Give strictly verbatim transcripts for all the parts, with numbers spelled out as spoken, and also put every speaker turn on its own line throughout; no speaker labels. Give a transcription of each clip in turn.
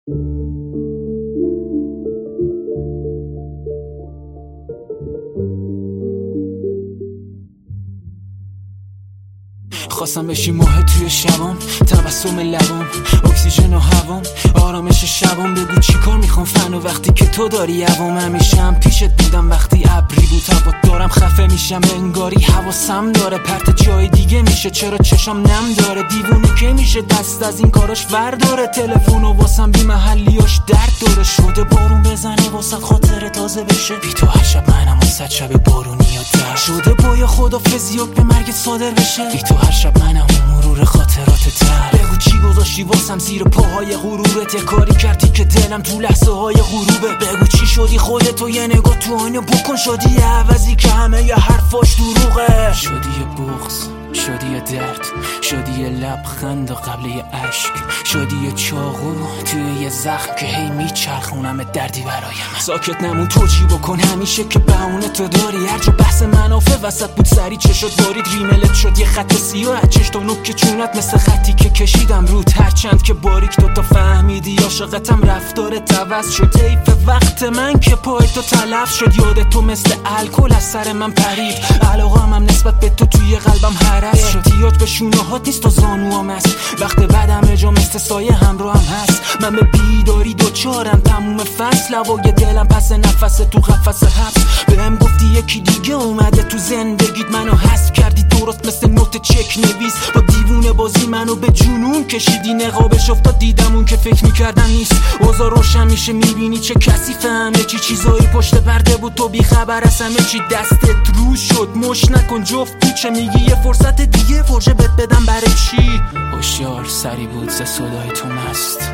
خواستم بشی ماه توی شبام، تبسم لبام، اکسیژن و هوام، آرامش شبام. بگو چی کار میخوام فن و وقتی که تو داری هوام. همیشم پیشت بودم وقتی ابری بود هوا دارم خفه میشم انگاری حواسم داره پرت جای دیگه میشه. چرا چشام نم داره دیوونه که میشه دست از این کاراش ورداره. تلفن و واسم بی محلیاش درد داره. شده بارون بزنه واسه خاطر تازه بشه. بی تو هر شب منم واسه شب بارونی یا درد شده. باید خدافظی و به مرگ صادر بشه. بی تو هر شب منم مرور خاطرات تر. بگو چی گذاشتی واسم زیر پاهای غرورت. یه کاری کردی که دلم تو لحظه های غروبه. بگو چی شدی خودتو یه نگاه تو آینه بکن. شدی یه عوضی که همه یه حرفاش دروغه. شدی یه بغض، شدی یه درد، شدی یه لبخند و قبل یه عشق. شدی یه چاقو توی یه زخم که هی میچرخونم دردی برای من. ساکت نمون تو چی بکن همیشه که بهونه تو داری. هر جا بحث منافع وسط بود سری چشات بارید. ریملت شد یه خط سیاه چش تا نوک چونت مثل خطی که کشیدم رود. هرچند که باریک تو تا فهمیدی عاشقتم رفتارت عوض شد. حیف وقت من که پای تو تلف شد. یاد تو مثل الکل از سر من پرید. علاقه‌ام هم نسبت به تو توی قلبم هرس شد. احتیاج به شونه هات نیست و زانوام هست. وقت بعدم جا مثل سایه همراه هم هست. من به بیداری دوچارم تموم فصل. هوای دلم پس نفس تو قفس حبس. بهم گفتی یکی دیگه اومده تو زندگیت. منو حذف کردی درست مثل نوت چک نویس. با دیوونه بازی منو به جنون کشیدی. نقابش افتاد دیدم اون که فکر میکردن نیست. اوضاع روشن میشه میبینی چه کسی فهمه چی. چیزایی پشت پرده بود تو بیخبر از همه چی. دستت رو شد مش نکن جفت پیچه. میگی یه فرصت دیگه فرجه بهت بدم برای چی. هوشیار سری بود ز صدای تو مست.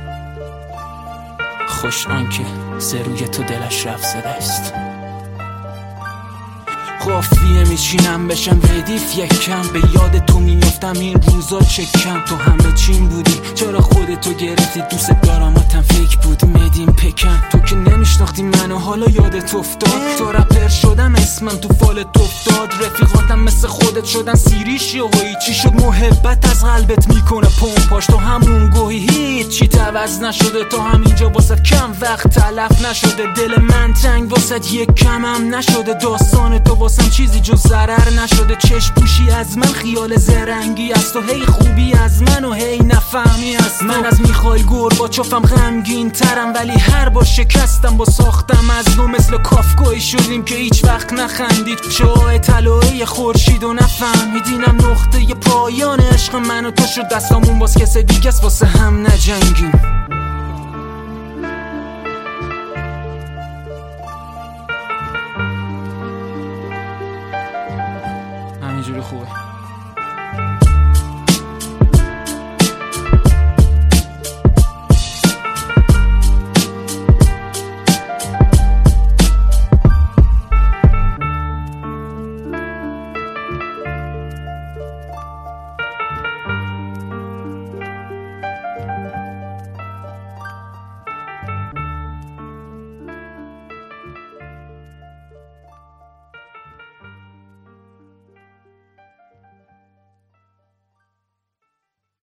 خوش آنکه ز روی تو دلش رفت ز دست. قافیه میچینم بشم ردیف یک کم. به یاد تو میافتم این روزا چکم. تو همه چیم بودی چرا خودتو گرفتی. دوست دارماتم فیک بود میدیم پکن. تو که نمیشناختی منو حالا یادت افتاد. تو رپر شدم اسمم تو فالت افتاد. رفیقاتم مثل خودت شدن سیریش یا هایی. چی شد محبت از قلبت میکنه پمپاش. تو همون گوهی هیچ چی عوض نشده. تو همینجا واسه کم وقت تلف نشده. دل من تنگ واسه یک کمم نشده. داستان تو واسم چیزی جز ضرر نشده. چشم پوشی از من خیال زرنگی است. و هی خوبی از من و هی نفهمی است. من از میخای گورباچوفم غمگین ترم. ولی هر بار شکستم با ساختم از نو. مثل کافکایی شدیم که هیچ وقت نخندید. شعاع طلایی خورشید و نفهمیدینم نقطه پایان عشق من و تو شد. دستامون باز کس دیگه است واسه هم نجنگیم.